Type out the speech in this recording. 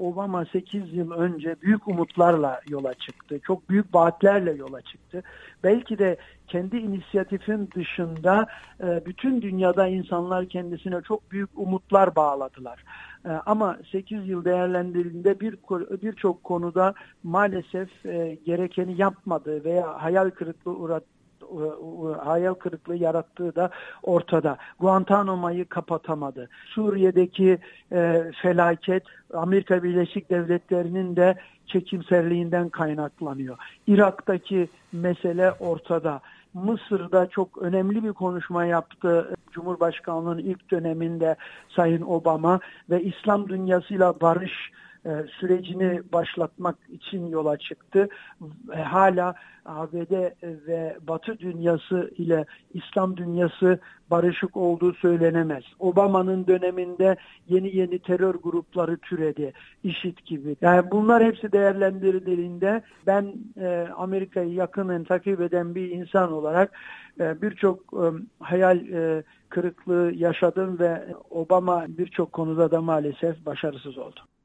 Obama 8 yıl önce büyük umutlarla yola çıktı. Çok büyük vaatlerle yola çıktı. Belki de kendi inisiyatifin dışında bütün dünyada insanlar kendisine çok büyük umutlar bağladılar. Ama 8 yıl değerlendirildiğinde birçok konuda maalesef gerekeni yapmadı veya hayal kırıklığı yarattığı da ortada. Guantanamo'yu kapatamadı. Suriye'deki felaket Amerika Birleşik Devletleri'nin de çekimserliğinden kaynaklanıyor. Irak'taki mesele ortada. Mısır'da çok önemli bir konuşma yaptı Cumhurbaşkanlığı'nın ilk döneminde Sayın Obama ve İslam dünyasıyla barış sürecini başlatmak için yola çıktı. Hala ABD ve Batı dünyası ile İslam dünyası barışık olduğu söylenemez. Obama'nın döneminde yeni terör grupları türedi, IŞİD gibi. Yani bunlar hepsi değerlendirildiğinde ben Amerika'yı yakından takip eden bir insan olarak birçok hayal kırıklığı yaşadım ve Obama birçok konuda da maalesef başarısız oldu.